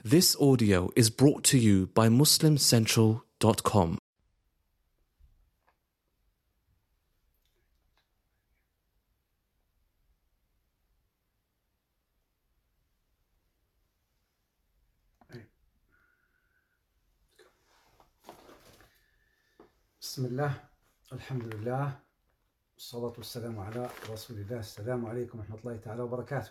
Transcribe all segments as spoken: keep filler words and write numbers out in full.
This audio is brought to you by muslim central dot com. Bismillah, alhamdulillah, salatu wassalamu ala rasulillah, assalamu alaikum wa rahmatullahi ta'ala wa barakatuh.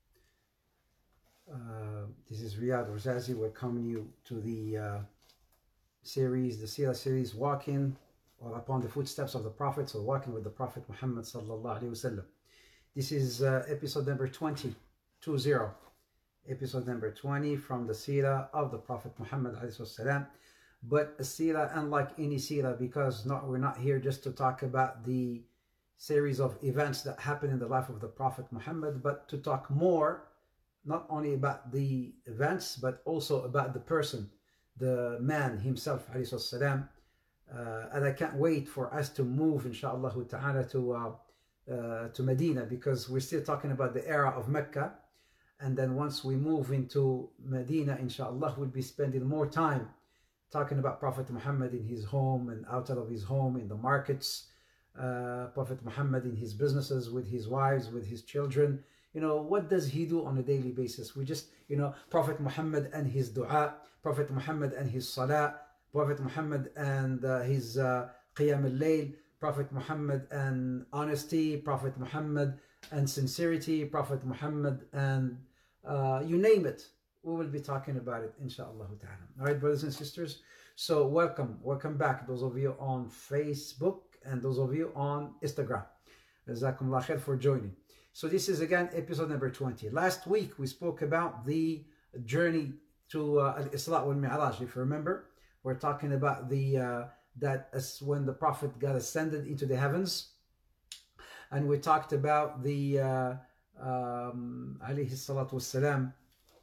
Uh, this is Riyad Razazi welcoming you to the uh, series, the Seerah series, Walking or Upon the Footsteps of the Prophet, so Walking with the Prophet Muhammad sallallahu alayhi wasallam. This is uh, episode number twenty, two zero, episode number twenty from the Seerah of the Prophet Muhammad alayhi wasallam. But a seerah unlike any seerah, because not, we're not here just to talk about the series of events that happened in the life of the Prophet Muhammad, but to talk more, not only about the events, but also about the person, the man himself, alayhi salam. Uh, and I can't wait for us to move, inshallah ta'ala, to, uh, uh, to Medina, because we're still talking about the era of Mecca. And then once we move into Medina, inshallah, we'll be spending more time talking about Prophet Muhammad in his home and outside of his home, in the markets, uh, Prophet Muhammad in his businesses, with his wives, with his children. You know, what does he do on a daily basis? We just, you know, Prophet Muhammad and his dua, Prophet Muhammad and his salah, Prophet Muhammad and uh, his uh, qiyam al-layl, Prophet Muhammad and honesty, Prophet Muhammad and sincerity, Prophet Muhammad and uh, you name it. We will be talking about it, inshallah ta'ala. All right, brothers and sisters. So welcome, welcome back, those of you on Facebook and those of you on Instagram. Jazakumullah khair for joining. So this is again episode number twenty. Last week we spoke about the journey to uh, Al-Isra wal Mi'raj. If you remember, we're talking about the uh, that as when the Prophet got ascended into the heavens, and we talked about the uh, um, alayhi salatu wassalam,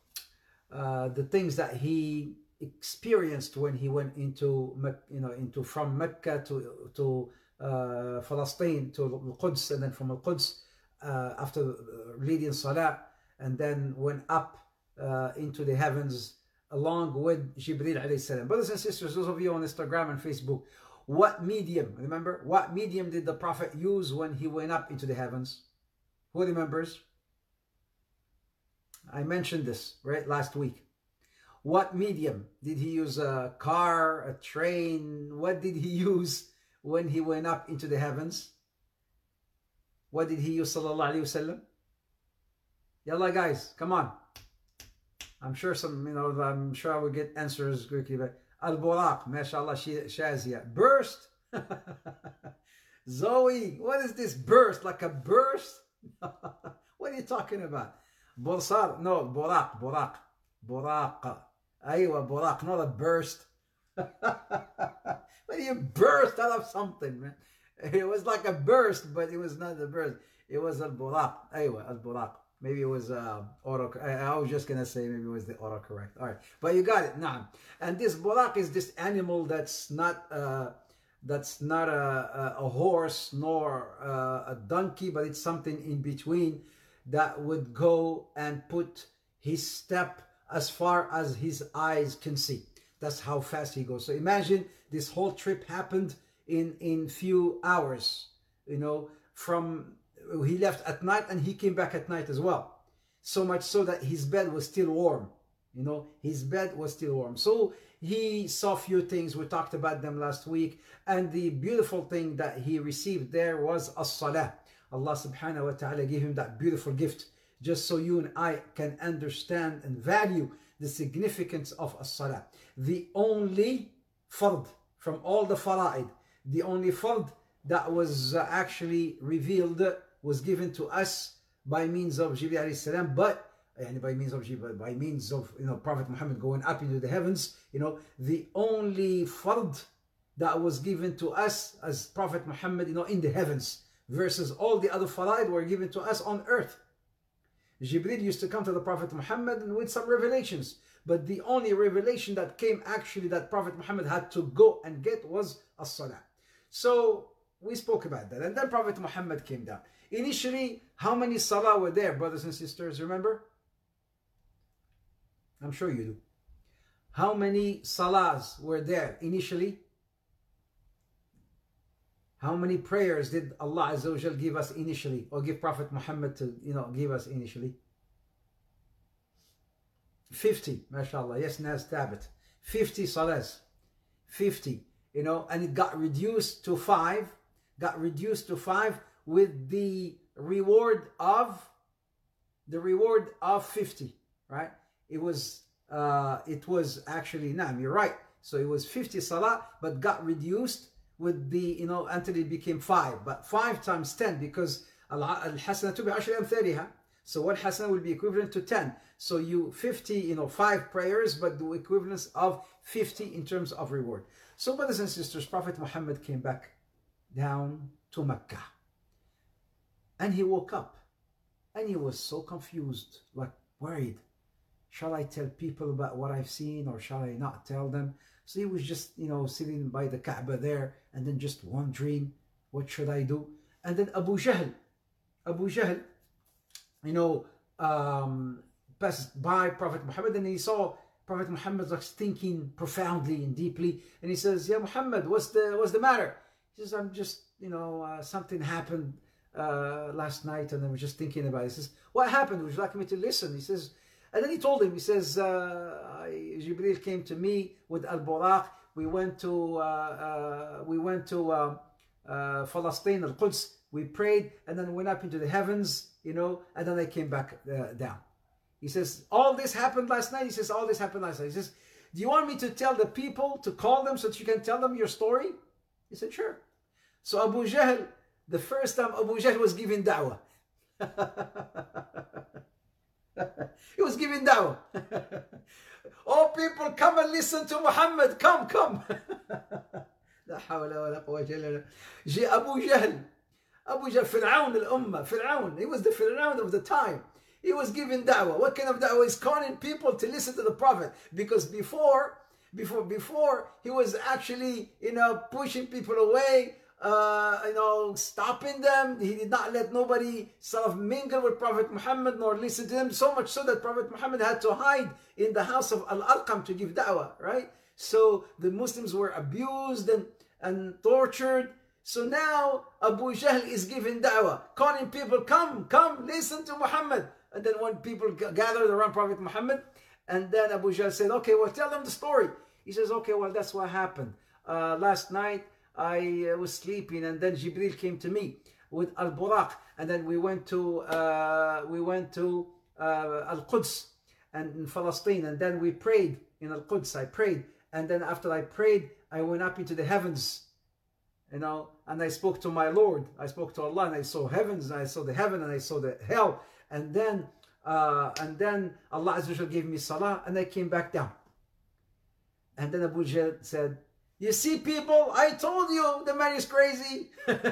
Uh, the things that he experienced when he went into, you know, into from Mecca to to uh, Palestine to Al-Quds, and then from Al-Quds uh, after leading Salah, and then went up uh, into the heavens along with Jibreel alayhi salam. Brothers and sisters, those of you on Instagram and Facebook, what medium? Remember, what medium did the Prophet use when he went up into the heavens? Who remembers? I mentioned this right last week. What medium did he use? A car, a train? What did he use when he went up into the heavens? What did he use, sallallahu alaihi wasallam? Yalla guys, come on. I'm sure some, you know, I'm sure I will get answers quickly. But Al-Buraq, mashallah, Shazia. Burst. Zoe, what is this burst? Like a burst? What are you talking about? Bursar, no, Buraq, Buraq, Buraq. Aywa, Buraq, not a burst. When you burst out of something, man. It was like a burst, but it was not a burst. It was Al-Buraq. Aywa, Al-Buraq. Maybe it was uh, auto. I, I was just gonna say maybe it was the autocorrect. All right, but you got it now. And this Buraq is this animal that's not uh, that's not a, a, a horse nor uh, a donkey, but it's something in between, that would go and put his step as far as his eyes can see. That's how fast he goes. So imagine this whole trip happened in in few hours. You know, from he left at night and he came back at night as well. So much so that his bed was still warm. You know, his bed was still warm. So he saw a few things. We talked about them last week. And the beautiful thing that he received there was as-salah. Allah subhanahu wa ta'ala gave him that beautiful gift, just so you and I can understand and value the significance of as-salah. The only fard from all the fara'id, the only fard that was uh, actually revealed, was given to us by means of Jibreel alayhi salam, but and by means of Jibreel, by means of, you know, Prophet Muhammad going up into the heavens. You know, the only fard that was given to us as Prophet Muhammad, you know, in the heavens, versus all the other fara'id were given to us on earth. Jibreel used to come to the Prophet Muhammad with some revelations, but the only revelation that came actually that Prophet Muhammad had to go and get was as-salah. So we spoke about that, and then Prophet Muhammad came down. Initially, how many salah were there, brothers and sisters? Remember? I'm sure you do. How many salahs were there initially? How many prayers did Allah Azza wa Jal give us initially, or give Prophet Muhammad to, you know, give us initially? fifty, mashallah. Yes, Naz Tabit. fifty salahs. fifty, you know, and it got reduced to five, got reduced to five with the reward of, the reward of fifty, right? It was, uh, it was actually, naam, you're right. So it was fifty salah, but got reduced with the, you know, until it became five. But five times ten, because al-hasanatu bi-ashri amthaliha. So one hasana will be equivalent to ten. So you fifty, you know, five prayers, but the equivalence of fifty in terms of reward. So brothers and sisters, Prophet Muhammad came back down to Mecca. And he woke up. And he was so confused, like worried. Shall I tell people about what I've seen, or shall I not tell them? So he was just, you know, sitting by the Kaaba there, and then just wondering, what should I do? And then Abu Jahl, Abu Jahl, you know, um, passed by Prophet Muhammad, and he saw Prophet Muhammad like thinking profoundly and deeply, and he says, "Yeah, Muhammad, what's the what's the matter?" He says, "I'm just, you know, uh, something happened uh, last night, and I was just thinking about it." He says, "What happened? Would you like me to listen?" He says, and then he told him, he says, uh, "Jibril came to me with Al-Buraq. We went to uh, uh, we went to uh, uh, Palestine, Al-Quds. We prayed, and then went up into the heavens, you know, and then I came back uh, down." He says, "All this happened last night?" He says, "All this happened last night." He says, "Do you want me to tell the people, to call them so that you can tell them your story?" He said, "Sure." So Abu Jahl, the first time Abu Jahl was giving da'wah. He was giving da'wah. "Oh, people, come and listen to Muhammad. Come, come." لا حول ولا قوة إلا بالله. Abu Jahl, Abu Jahl, Fir'aun al-Ummah, Fir'aun. He was the Fir'aun of the time. He was giving da'wah. What kind of da'wah? He's calling people to listen to the Prophet. Because before, before, before, he was actually, you know, pushing people away, uh, you know, stopping them. He did not let nobody sort of mingle with Prophet Muhammad nor listen to him. So much so that Prophet Muhammad had to hide in the house of Al-Arqam to give da'wah, right? So the Muslims were abused and, and tortured. So now Abu Jahl is giving da'wah, calling people, come, come, listen to Muhammad. And then when people gathered around Prophet Muhammad, and then Abu Jahl said, "Okay, well, tell them the story." He says, "Okay, well, that's what happened. Uh, last night, I uh, was sleeping, and then Jibril came to me with Al-Buraq, and then we went to uh, we went to uh, Al-Quds and in Palestine, and then we prayed in Al-Quds. I prayed, and then after I prayed, I went up into the heavens, you know, and I spoke to my Lord. I spoke to Allah, and I saw heavens, and I saw the heaven, and I saw the hell, and then uh, and then Allah Azza wa Jal gave me salah, and I came back down." And then Abu Jahl said, "You see, people, I told you the man is crazy."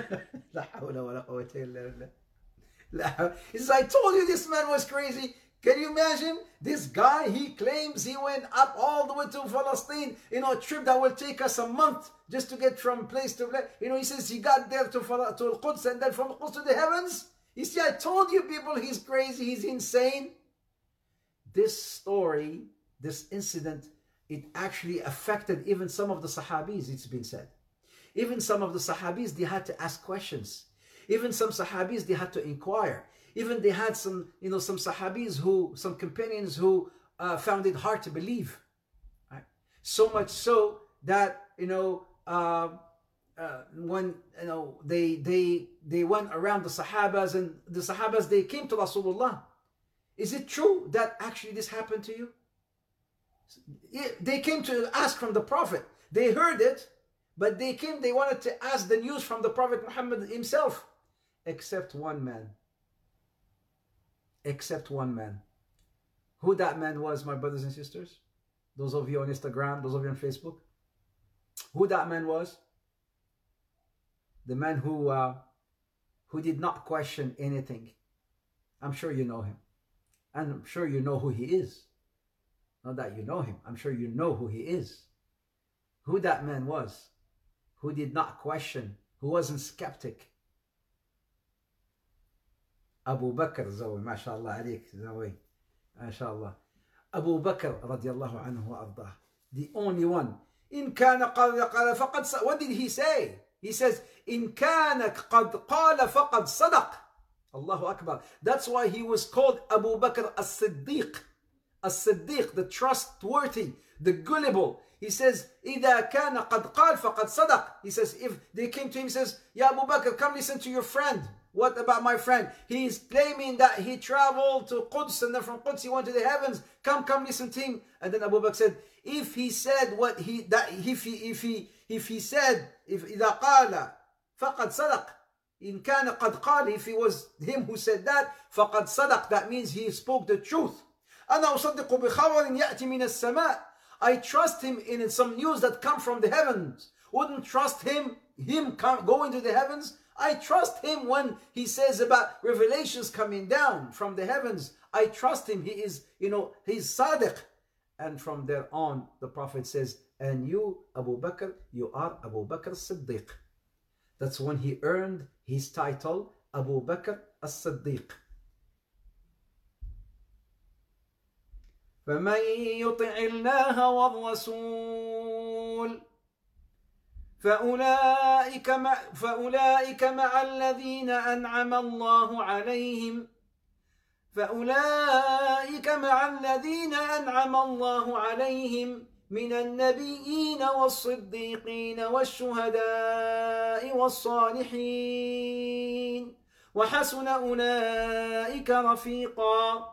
He says, "I told you this man was crazy." Can you imagine? This guy, he claims he went up all the way to Palestine, you know, a trip that will take us a month just to get from place to place. You know, he says he got there to, to Al-Quds, and then from Al-Quds to the heavens. You see, I told you people, he's crazy, he's insane. This story, this incident, it actually affected even some of the Sahabis, it's been said. Even some of the Sahabis, they had to ask questions. Even some Sahabis, they had to inquire. Even they had some, you know, some Sahabis who, some companions who uh, found it hard to believe. Right? So much so that, you know, uh, uh, when, you know, they, they, they went around the Sahabas, and the Sahabas, they came to Rasulullah. "Is it true that actually this happened to you?" They came to ask from the Prophet. They heard it, but they came, they wanted to ask the news from the Prophet Muhammad himself. Except one man. Except one man. Who that man was, my brothers and sisters? Those of you on Instagram, those of you on Facebook. Who that man was? The man who, uh, who did not question anything. I'm sure you know him. And I'm sure you know who he is. Not that you know him. I'm sure you know who he is. Who that man was. Who did not question. Who wasn't skeptic. Abu Bakr Zawi. MashaAllah alayk Zawi. MashaAllah. Abu Bakr radiallahu anhu wa ardah. the only one. إن كان قد قال فقد صدق. What did he say? He says, إن كان قد قال فقد صدق. Allahu Akbar. That's why he was called Abu Bakr as-Siddiq. As-Siddiq, the trustworthy, the gullible. He says, إذا كان قد قال فقد صدق. He says, if they came to him, he says, Ya Abu Bakr, come listen to your friend. What about my friend? He is claiming that he traveled to Quds and then from Quds he went to the heavens. Come, come listen to him. And then Abu Bakr said, if he said what he, that if he, if he, if he said, if إذا قال فقد صدق. إن كان قد قال, if it was him who said that, فقد صدق, that means he spoke the truth. أنا أصدق بخبر يأتي من السماء. I trust him in some news that come from the heavens. Wouldn't trust him, him come, going to the heavens. I trust him when he says about revelations coming down from the heavens. I trust him. He is, you know, he's Sadiq. And from there on, the Prophet says, and you, Abu Bakr, you are Abu Bakr as-Siddiq. That's when he earned his title, Abu Bakr as-Siddiq. فَمَنْ يُطِعِ اللَّهَ وَالرَّسُولَ فأولئك مع, فأولئك مع الذين أنعم الله عليهم فأولئك مع الذين أنعم الله عليهم من النبيين والصديقين والشهداء والصالحين وحسن أولئك رفيقا.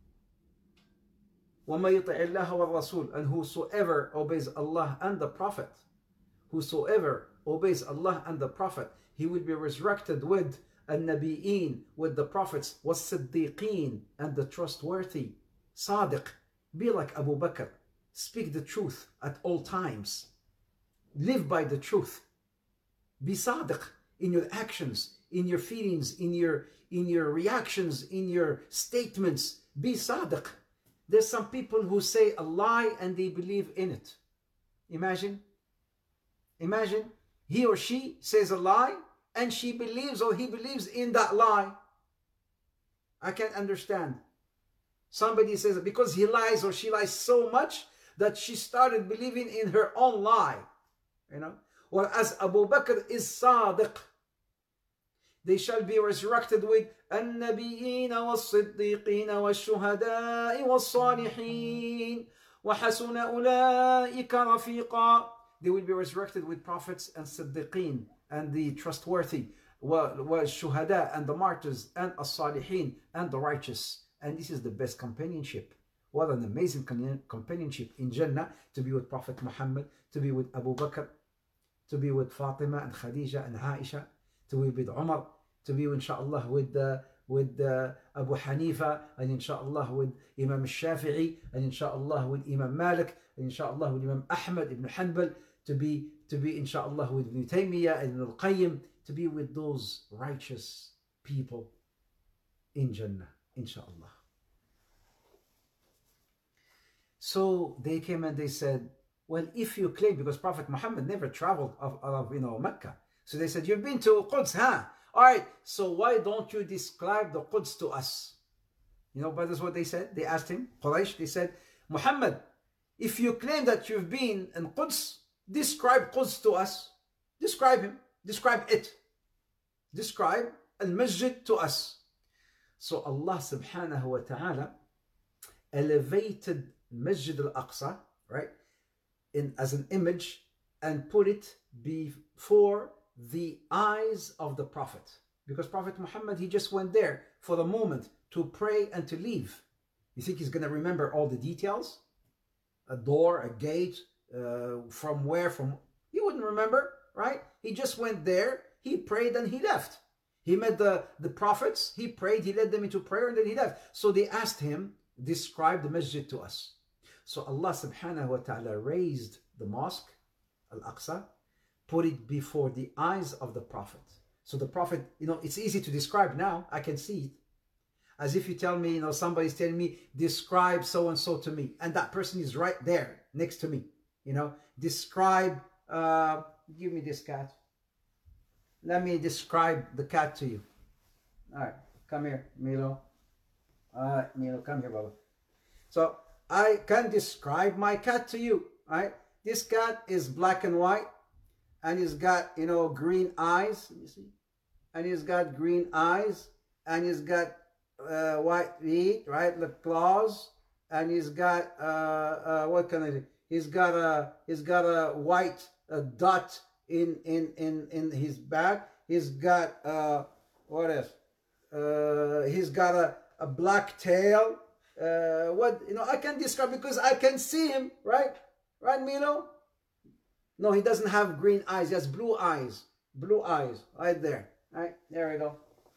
وَمَن يُطِعِ اللَّهَ وَالرَّسُولَ, and whosoever obeys Allah and the Prophet, whosoever obeys Allah and the Prophet, he will be resurrected with النبيين, with the prophets, والصديقين, and the trustworthy. Sadiq, be like Abu Bakr, speak the truth at all times, live by the truth, be Sadiq in your actions, in your feelings, in your in your reactions, in your statements. Be Sadiq. There's some people who say a lie and they believe in it. Imagine Imagine he or she says a lie and she believes or he believes in that lie. I can't understand. Somebody says because he lies or she lies so much that she started believing in her own lie. You know? Whereas Abu Bakr is Sadiq. They shall be resurrected with النبيين والصديقين والشهداء والصالحين وحسن أولئك رفيقا. They will be resurrected with prophets and siddiqeen and the trustworthy, shuhada and the martyrs and as-salihin and the righteous. And this is the best companionship. What an amazing companionship in Jannah, to be with Prophet Muhammad, to be with Abu Bakr, to be with Fatima and Khadija and Aisha, to be with Umar, to be inshallah with uh, with uh, Abu Hanifa, and inshallah with Imam al-Shafi'i, and inshallah with Imam Malik, and inshallah with Imam Ahmad ibn Hanbal, to be to be inshallah with Ibn Taymiyyah and Al-Qayyim, to be with those righteous people in Jannah, inshallah. So they came and they said, well, if you claim, because Prophet Muhammad never traveled out of, of you know Mecca, so they said, you've been to Quds, huh? All right, so why don't you describe the Quds to us? You know, but that's what they said. They asked him, Quraysh, they said, Muhammad, if you claim that you've been in Quds, describe Quds to us. Describe him. Describe it. Describe al-Masjid to us. So Allah subhanahu wa ta'ala elevated Masjid al-Aqsa, right, in as an image and put it before the eyes of the Prophet. Because Prophet Muhammad, he just went there for a moment to pray and to leave. You think he's going to remember all the details? A door, a gate, uh, from where, from... He wouldn't remember, right? He just went there, he prayed and he left. He met the, the prophets, he prayed, he led them into prayer and then he left. So they asked him, describe the masjid to us. So Allah subhanahu wa ta'ala raised the mosque, Al-Aqsa, put it before the eyes of the Prophet. So the Prophet, you know, it's easy to describe now. I can see it. As if you tell me, you know, somebody's telling me, describe so-and-so to me. And that person is right there next to me. You know, describe, uh, give me this cat. Let me describe the cat to you. All right, come here, Milo. All right, Milo, come here, Baba. So I can describe my cat to you. right? This cat is black and white, and he's got, you know, green eyes. You see, and he's got green eyes, and he's got uh, white feet, right? The claws, and he's got uh, uh, what can I do? He's got a he's got a white a dot in in in in his back. He's got uh, what else? Uh, he's got a, a black tail. Uh, what, you know, I can describe because I can see him, right? Right, Milo? No, he doesn't have green eyes. He has blue eyes. Blue eyes, right there. Right, there we go.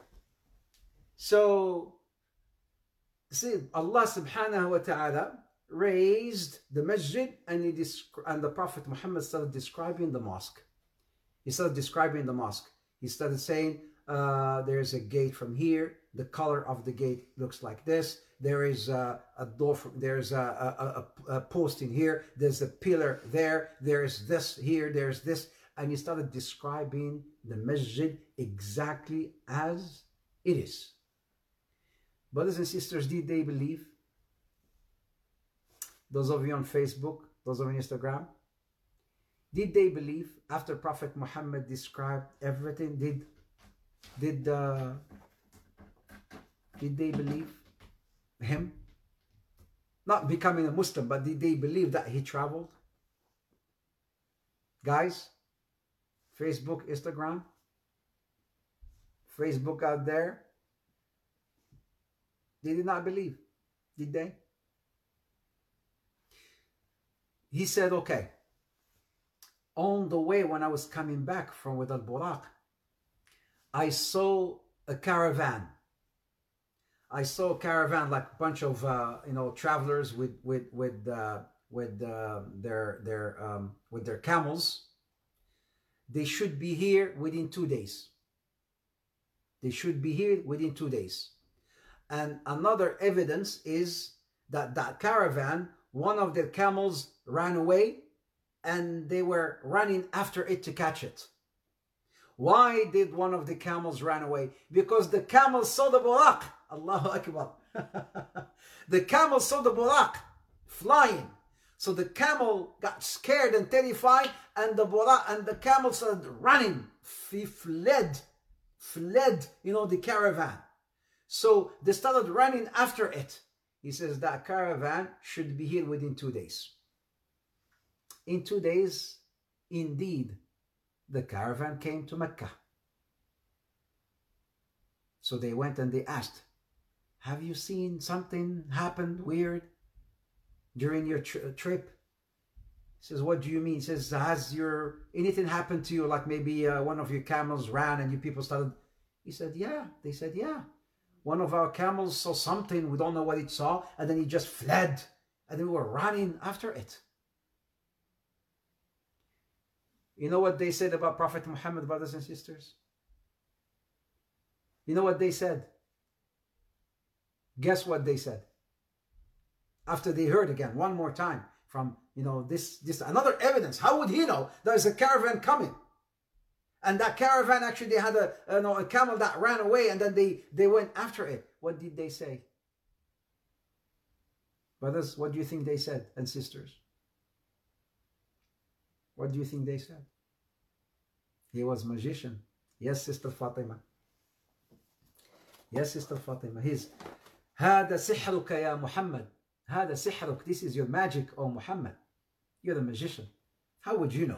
So, see, Allah subhanahu wa ta'ala raised the masjid, and, he and the Prophet Muhammad started describing the mosque. He started describing the mosque. He started saying, uh, there's a gate from here. The color of the gate looks like this. There is a, a door, from, there's a, a, a, a post in here. There's a pillar there. There's this here. There's this. And he started describing the masjid exactly as it is. Brothers and sisters, did they believe? Those of you on Facebook, those of you on Instagram, did they believe after Prophet Muhammad described everything? Did did uh, did they believe him? Not becoming a Muslim, but did they believe that he traveled? Guys, Facebook, Instagram, Facebook out there, they did not believe, did they? He said, okay, on the way when I was coming back from Wad al-Buraq, I saw a caravan. I saw a caravan, like a bunch of uh, you know, travelers with with with uh, with uh, their their um, with their camels. They should be here within two days. They should be here within two days. And another evidence is that that caravan, one of their camels ran away, and they were running after it to catch it. Why did one of the camels run away? Because the camel saw the buraq. Allahu Akbar. The camel saw the buraq flying. So the camel got scared and terrified, and the buraq and the camel started running. He fled, fled, you know, the caravan. So they started running after it. He says that caravan should be here within two days. In two days, indeed, the caravan came to Mecca. So they went and they asked, have you seen something happened weird during your tri trip? He says, what do you mean? He says, has your anything happened to you? Like maybe uh, one of your camels ran and you people started. He said, yeah. They said, yeah. One of our camels saw something. We don't know what it saw. And then he just fled. And then we were running after it. You know what they said about Prophet Muhammad, brothers and sisters? You know what they said? Guess what they said? After they heard again, one more time, from, you know, this, this another evidence. How would he know there's a caravan coming? And that caravan, actually, they had a, you know, a camel that ran away, and then they, they went after it. What did they say? Brothers, what do you think they said? And sisters? What do you think they said? He was a magician. Yes, Sister Fatima. Yes, Sister Fatima. He's هذا سحرك يا محمد. هذا سحرك. This is your magic, O Muhammad. You're the magician. How would you know?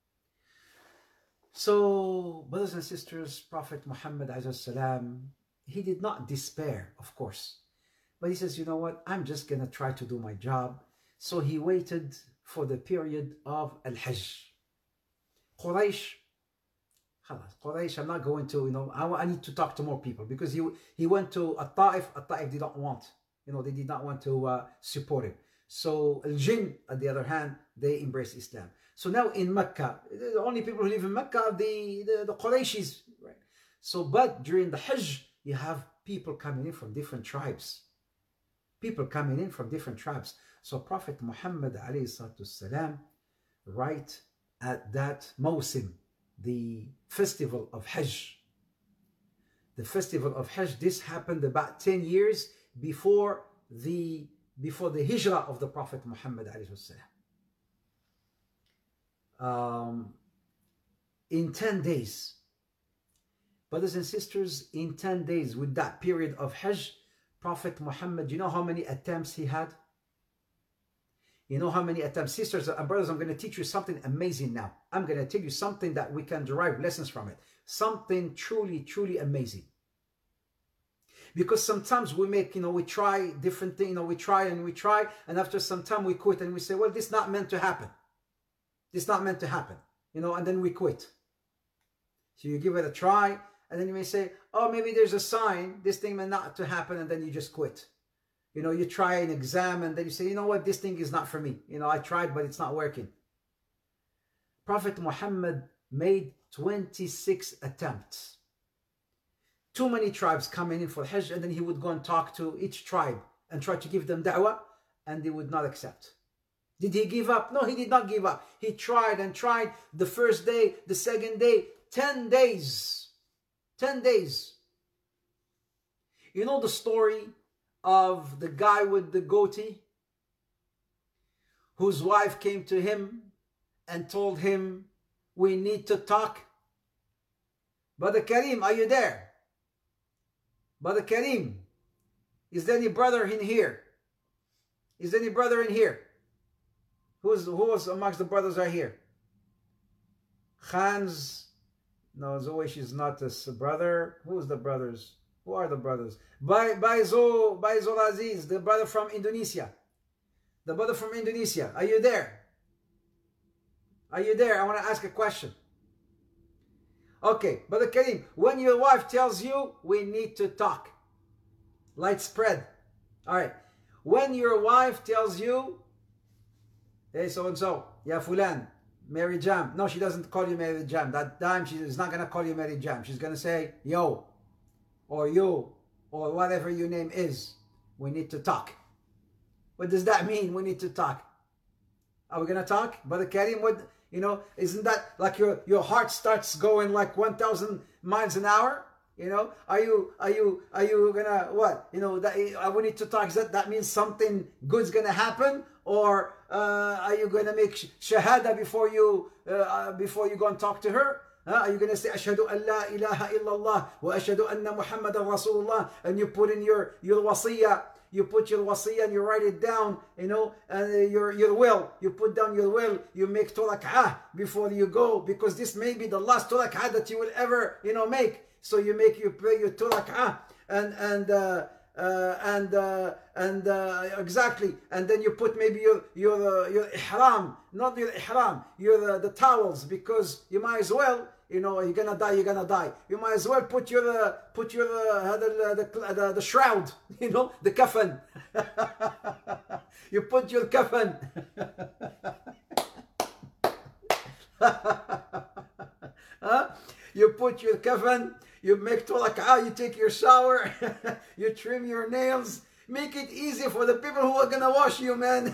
So, brothers and sisters, Prophet Muhammad alayhi salam, he did not despair, of course. But he says, you know what? I'm just going to try to do my job. So he waited for the period of Al-Hajj. Quraysh, khalas, Quraysh, I'm not going to, you know, I, I need to talk to more people, because he, he went to At-Ta'if. At-Ta'if did not want, you know, they did not want to uh, support him. So Al-Jinn, on the other hand, they embraced Islam. So now in Mecca, the only people who live in Mecca are the, the, the Qurayshis, right? So, but during the Hajj, you have people coming in from different tribes. People coming in from different tribes. So Prophet Muhammad alayhi salatu salam, right at that Mawsim, the festival of Hajj. The festival of Hajj, this happened about ten years before the before the hijrah of the Prophet Muhammad alayhi salam. Um, in ten days, brothers and sisters, in ten days, with that period of Hajj, Prophet Muhammad, you know how many attempts he had? You know how many attempts? Sisters and brothers, I'm going to teach you something amazing now. I'm going to tell you something that we can derive lessons from it. Something truly, truly amazing. Because sometimes we make, you know, we try different things, you know, we try and we try, and after some time we quit and we say, well, this is not meant to happen. This is not meant to happen, you know, and then we quit. So you give it a try, and then you may say, oh, maybe there's a sign, this thing may not to happen, and then you just quit. You know, you try an exam, and then you say, you know what, this thing is not for me. You know, I tried, but it's not working. Prophet Muhammad made twenty-six attempts. Too many tribes coming in for Hajj, and then he would go and talk to each tribe and try to give them da'wah, and they would not accept. Did he give up? No, he did not give up. He tried and tried the first day, the second day, ten days. ten days. You know the story of the guy with the goatee, whose wife came to him and told him, we need to talk. Brother Karim, are you there? Brother Karim, is there any brother in here? Is there any brother in here? Who's, who was amongst the brothers are here? Khan's, no, Zoe, she's not a brother. Who's the brothers? Who are the brothers? Baizul, Baizul Aziz, the brother from Indonesia. The brother from Indonesia. Are you there? Are you there? I want to ask a question. Okay, Brother Karim, when your wife tells you, we need to talk. Light spread. All right. When your wife tells you, hey, so-and-so, ya fulan, Mary Jam. No, she doesn't call you Mary Jam. That time she's not going to call you Mary Jam. She's going to say, yo, or you, or whatever your name is. We need to talk. What does that mean, we need to talk? Are we going to talk? Brother Karim, what, you know, isn't that like your, your heart starts going like one thousand miles an hour? You know, are you, are you, are you going to, what? You know, that, uh, we need to talk. Is that, that means something good's going to happen? Or uh, are you going to make sh shahada before you, uh, before you go and talk to her? Uh, are you going to say, Ashhadu an la ilaha illallah wa ashhadu anna Muhammadan Rasulullah, and you put in your, your wasiyah, you put your wasiyah and you write it down, you know, and uh, your, your will, you put down your will, you make two rak'ah before you go, because this may be the last two rak'ah that you will ever, you know, make. So you make, you pray your two rak'ah, and, and, uh, uh, and, uh, and, uh, exactly, and then you put maybe your, your, uh, your ihram, not your ihram, your, uh, the towels, because you might as well, you know, you're gonna die, you're gonna die. You might as well put your, uh, put your, uh, the, the, the, the shroud, you know, the kafan. You put your kafan. Huh? You put your kafan, you make two rak'ah, you take your shower, you trim your nails. Make it easy for the people who are gonna wash you, man.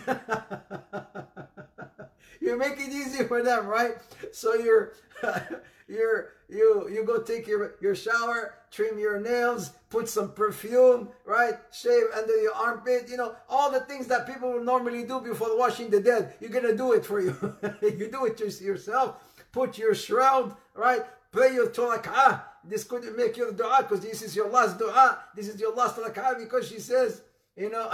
You make it easy for them, right? So you're, you're, you, you go take your, your shower, trim your nails, put some perfume, right? Shave under your armpit, you know, all the things that people will normally do before washing the dead. You're gonna do it for you. You do it yourself. Put your shroud, right? Pray your two rak'ah. This could make your dua, because this is your last dua. This is your last rak'ah, because she says, you know,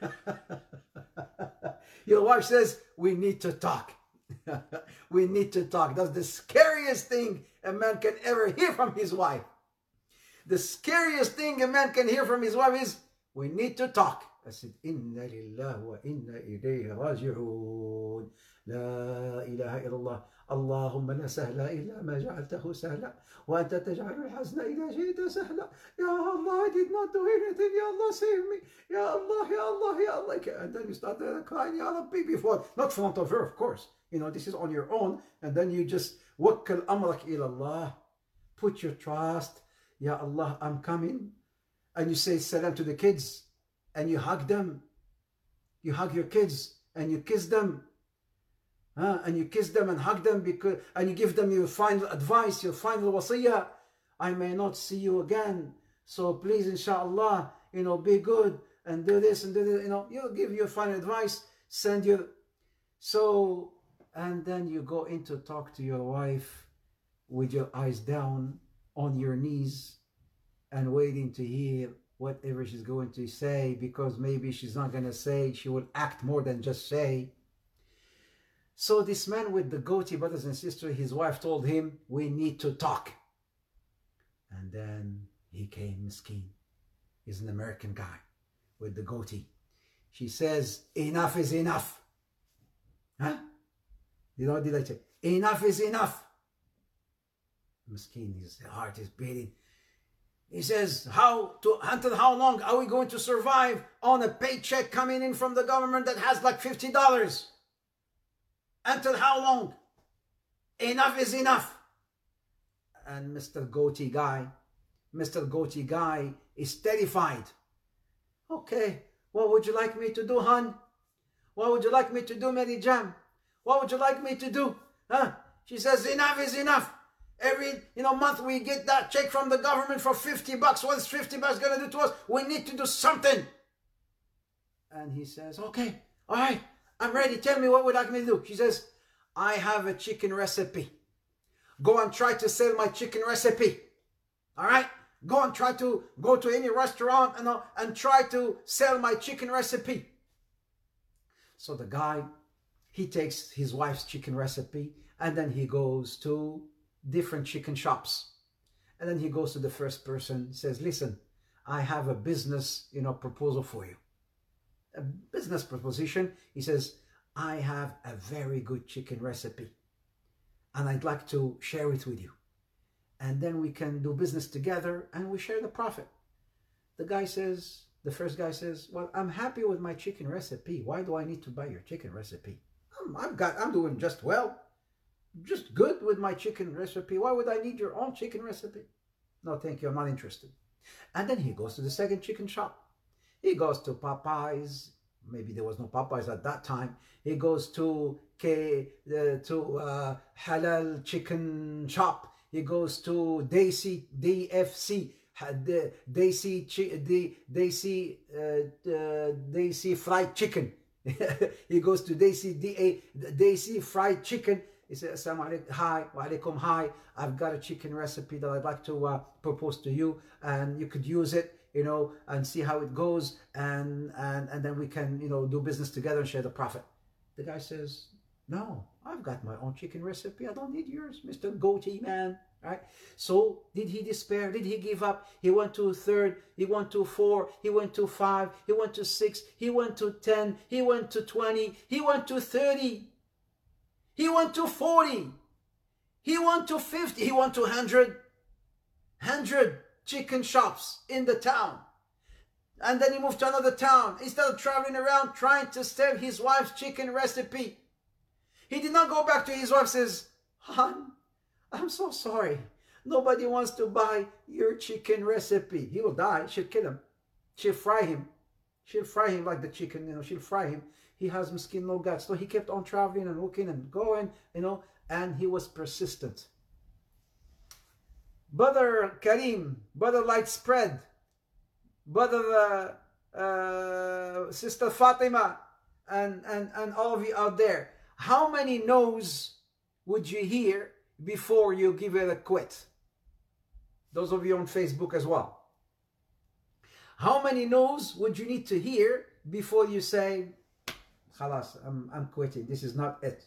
your wife says, we need to talk. We need to talk. That's the scariest thing a man can ever hear from his wife. The scariest thing a man can hear from his wife is, we need to talk. I said, Inna lillahi wa inna ilayhi raji'un. La ilaha illallah. Allahumma la sahla illa ma ja'altahu sahla. Wa anta taj'alul hazna ila shi'ta sahla. Ya Allah, I did not do anything. Ya Allah, save me. Ya Allah, Ya Allah, Ya Allah. And then you start crying, Ya Rabbi, before. Not in front of her, of course. You know, this is on your own. And then you just, wakkal amrak ila Allah. Put your trust. Ya Allah, I'm coming. And you say salam to the kids. And you hug them. You hug your kids. And you kiss them. Huh? And you kiss them and hug them, because, and you give them your final advice, your final wasiyah. I may not see you again, so please, inshallah, you know, be good and do this and do this. You know, you give your final advice, send your. So and then you go in to talk to your wife with your eyes down on your knees and waiting to hear whatever she's going to say, because maybe she's not going to say, she will act more than just say. So this man with the goatee, brothers and sisters, his wife told him, we need to talk. And then he came, miskin. He's an American guy with the goatee. She says, enough is enough. Huh? You know what did I say? Enough is enough. Miskin, his heart is beating. He says, how to, until how long are we going to survive on a paycheck coming in from the government that has like fifty dollars? Until how long? Enough is enough. And Mister Goatee guy, Mister Goatee guy is terrified. Okay, what would you like me to do, hon? What would you like me to do, Mary Jam? What would you like me to do? Huh? She says, enough is enough. Every you know month we get that check from the government for fifty bucks. What's fifty bucks going to do to us? We need to do something. And he says, okay, all right, I'm ready. Tell me, what would you like me to do? She says, I have a chicken recipe. Go and try to sell my chicken recipe. All right? Go and try to go to any restaurant and, uh, and try to sell my chicken recipe. So the guy, he takes his wife's chicken recipe and then he goes to different chicken shops. And then he goes to the first person, says, listen, I have a business, you know, proposal for you. A business proposition. He says, I have a very good chicken recipe and I'd like to share it with you. And then we can do business together and we share the profit. The guy says, the first guy says, well, I'm happy with my chicken recipe. Why do I need to buy your chicken recipe? I'm, I've got, I'm doing just well. Just good with my chicken recipe. Why would I need your own chicken recipe? No, thank you. I'm not interested. And then he goes to the second chicken shop. He goes to Popeyes. Maybe there was no Popeyes at that time. He goes to K, uh, to uh, Halal Chicken Shop. He goes to Desi, D F C, Desi, Desi, uh, uh, Desi Fried Chicken. He goes to Desi, Desi Fried Chicken. He says, Assalamu alaikum, hi, wa alaikum, hi. I've got a chicken recipe that I'd like to uh, propose to you, and you could use it, you know, and see how it goes, and, and, and then we can, you know, do business together and share the profit. The guy says, no, I've got my own chicken recipe. I don't need yours, Mister Goatee man. Right? So did he despair? Did he give up? He went to a third, he went to four, he went to five, he went to six, he went to ten, he went to twenty, he went to thirty, he went to forty, he went to fifty, he went to one hundred, one hundred chicken shops in the town. And then he moved to another town. He started traveling around trying to sell his wife's chicken recipe. He did not go back to his wife and says, hon, I'm so sorry. Nobody wants to buy your chicken recipe. He will die. She'll kill him. She'll fry him. She'll fry him like the chicken, you know, she'll fry him. He has miskin no guts. So he kept on traveling and looking and going, you know, and he was persistent. Brother Karim, Brother Lightspread, Brother uh, uh, Sister Fatima, and, and, and all of you out there, how many no's would you hear before you give it a quit? Those of you on Facebook as well. How many no's would you need to hear before you say, Khalas, I'm, I'm quitting, this is not it?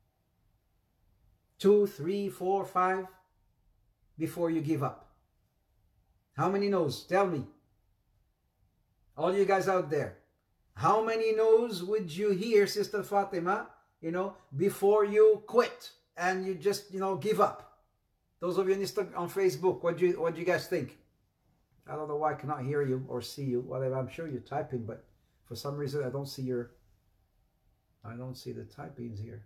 Two, three, four, five, before you give up. How many no's? Tell me. All you guys out there. How many no's would you hear, Sister Fatima, you know, before you quit and you just, you know, give up? Those of you on Facebook, what do you, what do you guys think? I don't know why I cannot hear you or see you. Whatever, I'm sure you're typing, but for some reason I don't see your, I don't see the typings here.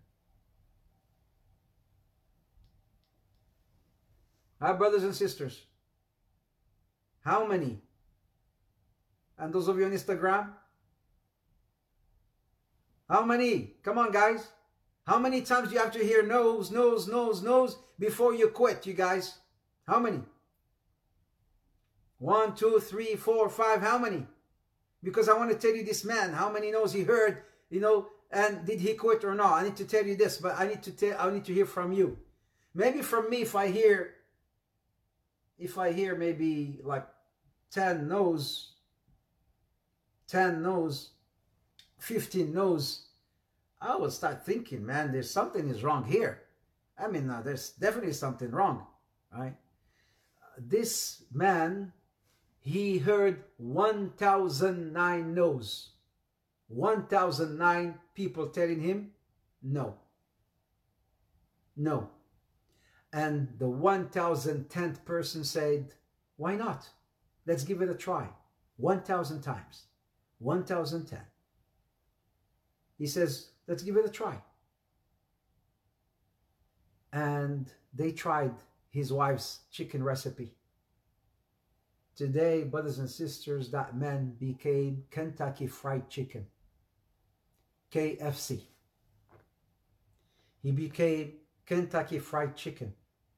Hi, brothers and sisters. How many? And those of you on Instagram? How many? Come on, guys. How many times do you have to hear no's, no's, no's, no's before you quit, you guys? How many? One, two, three, four, five. How many? Because I want to tell you this man, how many no's he heard, you know, and did he quit or not? I need to tell you this, but I need to tell I need to hear from you. Maybe from me, if I hear if I hear maybe like ten no's, ten no's, fifteen no's, I will start thinking, man, there's something is wrong here. I mean, uh, there's definitely something wrong, right? This man, he heard one thousand nine no's. one thousand nine people telling him no. No. And the one thousand tenth person said, why not? Let's give it a try. one thousand times. one thousand ten. He says, let's give it a try. And they tried his wife's chicken recipe. Today, brothers and sisters, that man became Kentucky Fried Chicken, K F C. He became Kentucky Fried Chicken.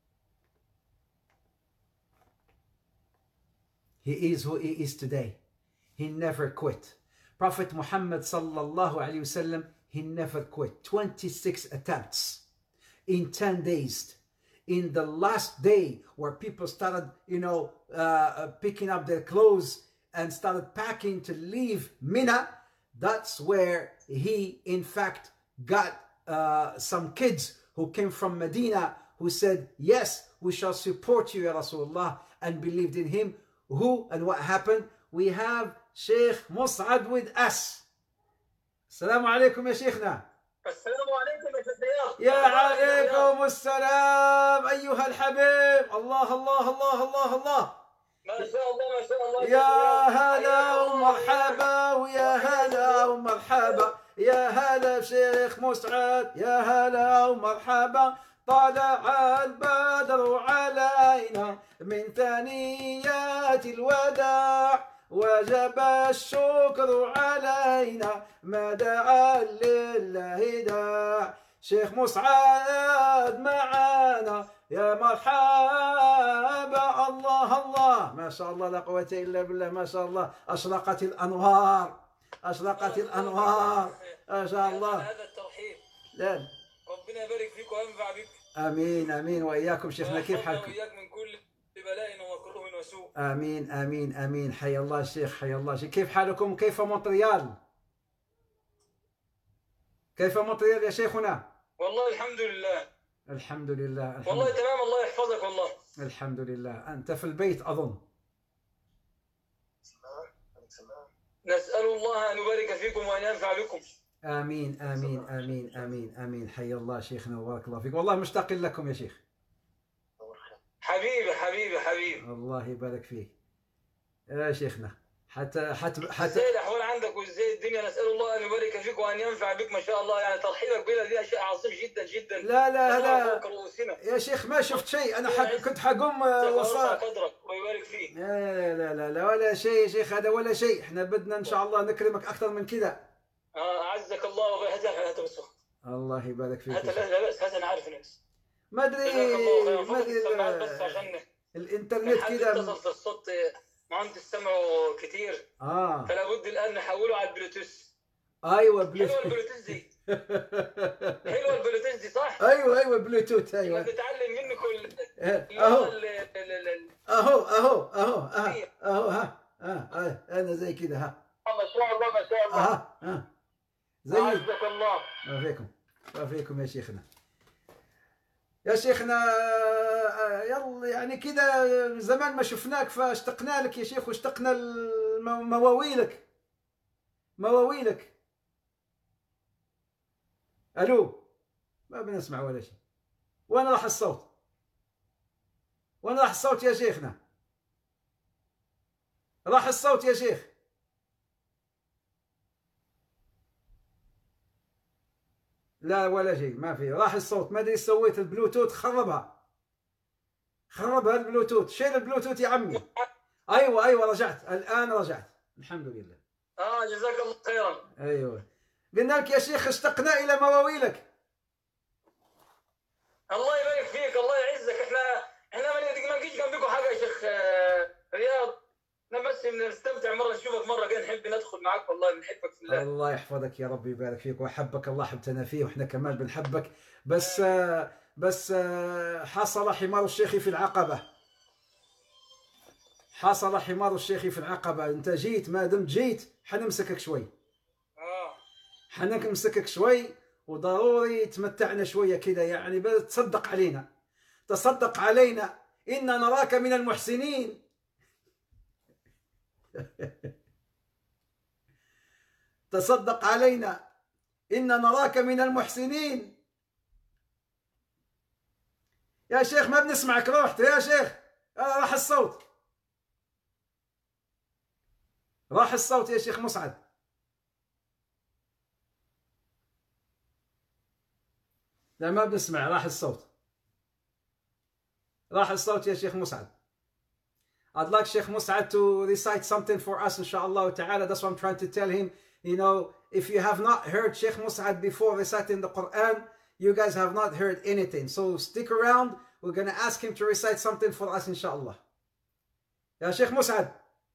He is who he is today. He never quit. Prophet Muhammad sallallahu alaihi wasallam, he never quit. twenty-six attempts in ten days. In the last day where people started, you know, uh, picking up their clothes and started packing to leave Mina, that's where he, in fact, got uh, some kids who came from Medina who said, yes, we shall support you, Ya Rasulullah, and believed in him. Who and what happened? We have Sheikh Mus'ad with us. Assalamu alaikum, ya Sheikhna. السلام عليكم يا شيخ. يا عليكم السلام أيها الحبيب. الله الله الله الله الله. ما شاء الله ما شاء الله. يا هلا ومرحبا ويا هلا ومرحبا يا هلا شيخ مسعد يا هلا ومرحبا. طلع البدر علينا من ثنيات الوداع وجب الشكر علينا ما دعا لله داع. شيخ مسعد معانا يا مرحبا. الله الله ما شاء الله لا قوة إلا بالله. ما شاء الله أشرقت الأنوار أشرقت الأنوار ما شاء الله. هذا الترحيب. لا ربنا يبارك فيك وينفع بك. آمين آمين وإياكم شيخنا. كيف حالكم؟ وإياك من كل بلاء وكره وسوء. آمين آمين آمين. حي الله الشيخ حي الله الشيخ. كيف حالكم؟ كيف مونتريال؟ كيف مونتريال يا شيخنا؟ والله الحمد لله. الحمد لله. الحمد والله تمام الله يحفظك والله. الحمد لله. أنت في البيت أظن. نسأل الله أن يبارك فيكم وأن ينفع بكم. آمين آمين آمين آمين آمين. حي الله شيخنا وبارك الله فيك. والله مشتاق لكم يا شيخ. حبيبي حبيبي حبيبي. الله يبارك فيك يا شيخنا. حتى حتى حتى ازاي الأحوال عندك وازاي الدنيا؟ نسأل الله أن يبارك فيك وأن ينفع بك ما شاء الله. يعني ترحيبك بنا دي شيء عظيم جدا جدا. لا لا لا رؤوسنا. يا شيخ ما شفت شيء. أنا حق كنت حقوم وصار قدرك ويبارك فيك. لا لا لا لا ولا شيء يا شيخ. هذا ولا شيء. احنا بدنا إن شاء الله نكرمك أكثر من كذا. آه أعزك الله وبارك. هات بس. الله يبارك فيك. هات لا بأس. هات أنا عارف الناس. ما ادري ما ادري بس عشان الانترنت كذا اتصل في الصوت ما انت تسمعوا كثير. اه فلا بد الان نحوله على البلوتوث. ايوه بلوتوث. حلوه البلوتوث دي. حلوه البلوتوث دي صح؟ ايوه ايوه بلوتوث. ايوه بتتعلم منه كل اهو اهو اهو اهو اهو ها ها انا زي كذا ها. ما شاء الله ما شاء الله. ها ها زي عزك الله. ما فيكم ما فيكم يا شيخنا. يا شيخنا يلا يعني كده زمان ما شفناك فاشتقنا لك يا شيخ واشتقنا مواويلك مواويلك. الو ما بنسمع ولا شيء. وين راح الصوت؟ وين راح الصوت يا شيخنا؟ راح الصوت يا شيخ. لا ولا شيء ما في. راح الصوت. ما ادري سويت البلوتوث خربها خربها البلوتوث. شيل البلوتوث يا عمي. ايوه ايوه رجعت الان رجعت الحمد لله. اه جزاك الله خيرا. ايوه قلنا لك يا شيخ اشتقنا الى مواويلك. الله يبارك فيك الله يعزك. احنا احنا ما نجيش جنبكم حاجه يا شيخ رياض. احنا بس بنستمتع مرة نشوفك مرة كده نحب ندخل معاك والله بنحبك في الله. الله يحفظك يا رب يبارك فيك وأحبك الله حبتنا فيه وإحنا كمان بنحبك. بس آه، بس آه، حصل حمار الشيخ في العقبة. حصل حمار الشيخ في العقبة. أنت جيت، ما دمت جيت حنمسكك شوي. اه حنمسكك شوي وضروري تمتعنا شوية كده يعني. بس تصدق علينا، تصدق علينا، إنا نراك من المحسنين. تصدق علينا، إنا نراك من المحسنين. يا شيخ ما بنسمعك، رحت يا شيخ. راح الصوت، راح الصوت يا شيخ مسعد. لا ما بنسمع، راح الصوت، راح الصوت يا شيخ مسعد. I'd like Sheikh Mus'ad to recite something for us, inshallah ta'ala. That's what I'm trying to tell him. You know, if you have not heard Sheikh Mus'ad before reciting the Quran, you guys have not heard anything. So stick around. We're going to ask him to recite something for us, inshallah. Ya Sheikh Mus'ad.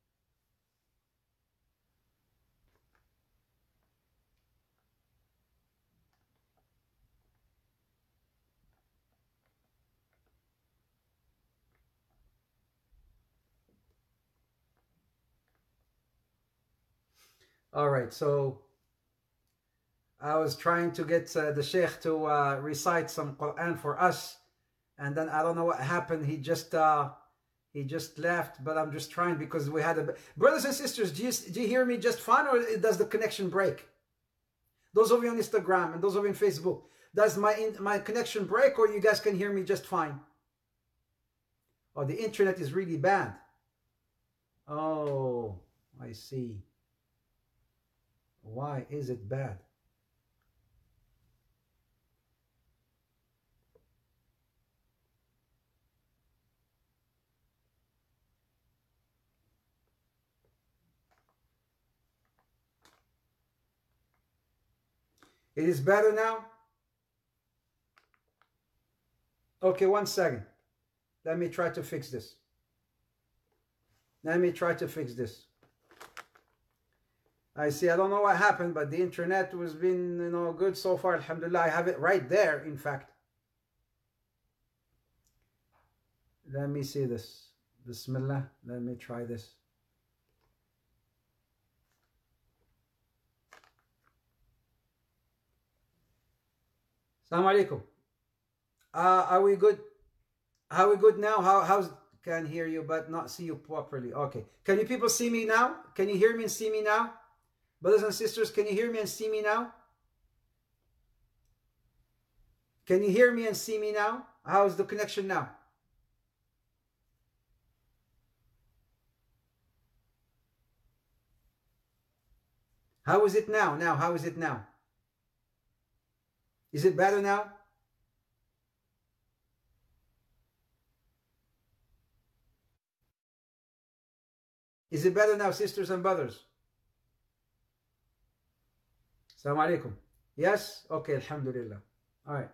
All right, so I was trying to get uh, the Sheikh to uh, recite some Quran for us, and then I don't know what happened. He just uh, he just left, but I'm just trying because we had a... Brothers and sisters, do you, do you hear me just fine, or does the connection break? Those of you on Instagram and those of you on Facebook, does my, in, my connection break, or you guys can hear me just fine? Oh, the internet is really bad. Oh, I see. Why is it bad? It is better now? Okay, one second. Let me try to fix this. Let me try to fix this. I see, I don't know what happened, but the internet was been, you know, good so far, alhamdulillah. I have it right there, in fact. Let me see this. Bismillah. Let me try this. Assalamu alaikum. Uh, are we good? Are we good now? How how's can hear you but not see you properly? Okay. Can you people see me now? Can you hear me and see me now? Brothers and sisters, can you hear me and see me now? Can you hear me and see me now? How is the connection now? How is it now? Now, how is it now? Is it better now? Is it better now, sisters and brothers? Assalamu alaikum. Yes? Okay, alhamdulillah. All right.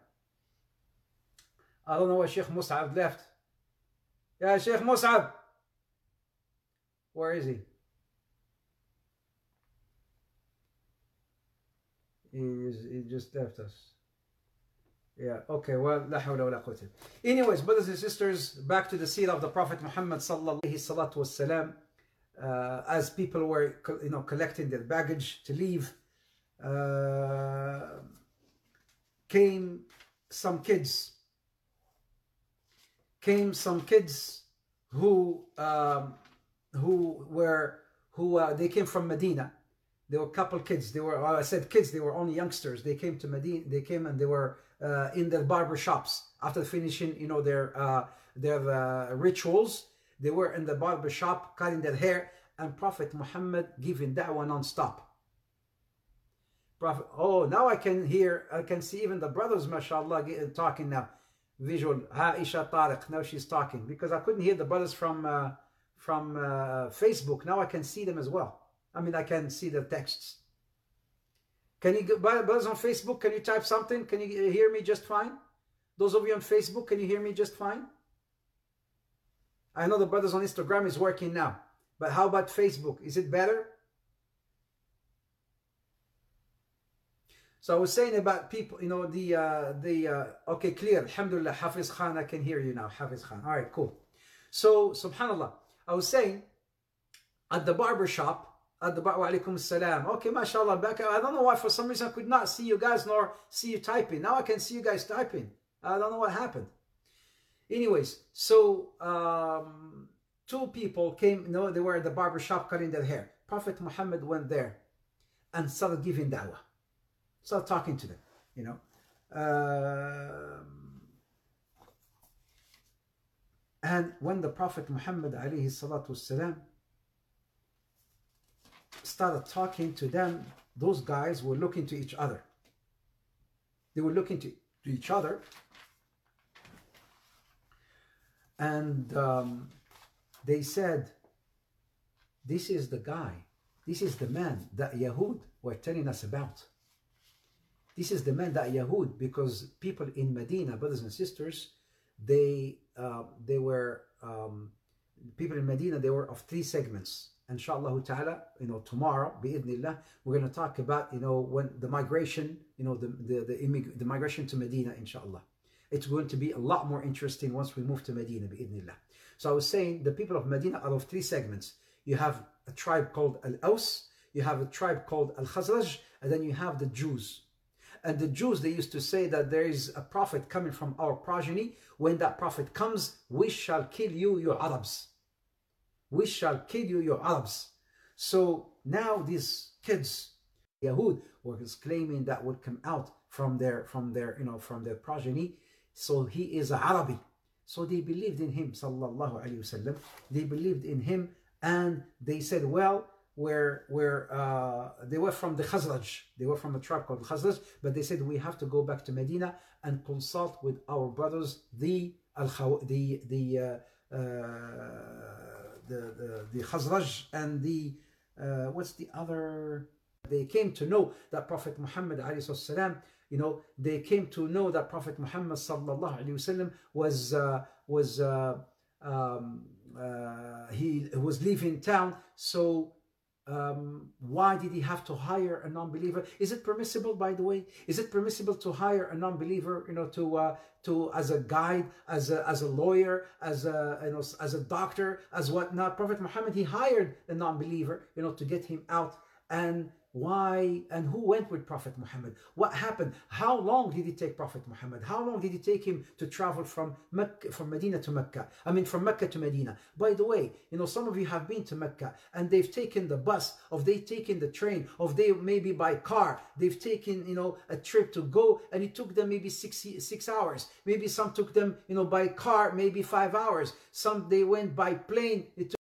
I don't know why Sheikh Mus'ab left. Yeah, Sheikh Mus'ab. Where is he? He, is, he just left us. Yeah, okay, well, la hawla wa la quwwata. Anyways, brothers and sisters, back to the seerah of the Prophet Muhammad sallallahu alayhi salatu wassalam. Uh, as people were, you know, collecting their baggage to leave, uh, came some kids. Came some kids who um, who were who uh, they came from Medina. There were a couple kids. They were, well, I said kids. They were only youngsters. They came to Medina. They came and they were uh, in their barber shops after finishing, you know, their uh, their uh, rituals. They were in the barber shop cutting their hair, and Prophet Muhammad giving da'wah non-stop. Prophet, oh, now I can hear, I can see even the brothers, mashallah, talking now. Visual, Aisha Tariq, now she's talking, because I couldn't hear the brothers from uh, from uh, Facebook. Now I can see them as well. I mean, I can see the texts. Can you, brothers on Facebook, can you type something? Can you hear me just fine? Those of you on Facebook, can you hear me just fine? I know the brothers on Instagram is working now. But how about Facebook? Is it better? So I was saying about people, you know, the, uh, the uh, okay, clear. Alhamdulillah, Hafiz Khan, I can hear you now, Hafiz Khan. All right, cool. So, subhanAllah, I was saying, at the barber shop, at the bar, wa alaikum salam. Okay, mashallah, back. I don't know why, for some reason, I could not see you guys nor see you typing. Now I can see you guys typing. I don't know what happened. Anyways, so um, two people came, you know, they were at the barber shop cutting their hair. Prophet Muhammad went there and started giving da'wah. Started talking to them, you know. Um, and when the Prophet Muhammad alayhi salatu wasalam started talking to them, those guys were looking to each other. They were looking to, to each other. And um, they said, this is the guy, this is the man that Yahud were telling us about. This is the man that Yahud, because people in Medina, brothers and sisters, they uh, they were, um, people in Medina, they were of three segments. Inshallah ta'ala, you know, tomorrow, bi'idhnillah, we're going to talk about, you know, when the migration, you know, the, the, the, immig the migration to Medina, inshallah. It's going to be a lot more interesting once we move to Medina, bi'idhnillah. So I was saying the people of Medina are of three segments. You have a tribe called Al-Aws, you have a tribe called Al-Khazraj, and then you have the Jews. And the Jews, they used to say that there is a prophet coming from our progeny. When that prophet comes, we shall kill you, your Arabs. We shall kill you, your Arabs. So now these kids, Yahud, were claiming that would come out from their, from their, you know, from their progeny. So he is an Arabi. So they believed in him, sallallahu alayhi wasallam. They believed in him, and they said, well, where where uh, they were from the Khazraj, they were from a tribe called Khazraj, but they said we have to go back to Medina and consult with our brothers, the the the uh, uh, the, the the Khazraj and the uh, what's the other? They came to know that Prophet Muhammad alayhi salam, you know, they came to know that Prophet Muhammad sallallahu alayhi wasallam was uh, was uh, um, uh, he was leaving town, so. Um, why did he have to hire a non-believer? Is it permissible, by the way? Is it permissible to hire a non-believer, you know, to uh, to as a guide, as a as a lawyer, as a you know, as a doctor, as whatnot? Prophet Muhammad, he hired a non-believer, you know, to get him out. And why and who went with Prophet Muhammad? What happened? How long did it take Prophet Muhammad? How long did it take him to travel from Mecca, from Medina to Mecca? I mean, from Mecca to Medina. By the way, you know, some of you have been to Mecca and they've taken the bus, or they've taken the train, or they maybe by car. They've taken, you know, a trip to go, and it took them maybe six six hours. Maybe some took them, you know, by car, maybe five hours. Some they went by plane. It took